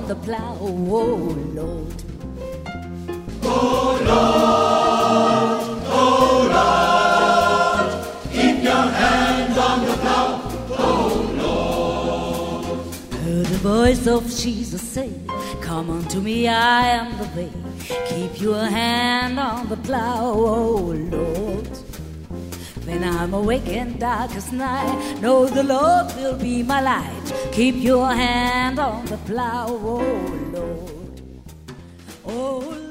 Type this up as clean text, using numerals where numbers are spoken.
the plow, oh Lord. Oh Lord, oh Lord, keep your hand on the plow, oh Lord. Heard the voice of Jesus say, come unto me, I am the way. Keep your hand on the plow, oh Lord. When I'm awake in darkest night, know the Lord will be my light. Keep your hand on the plow, oh Lord. Oh Lord.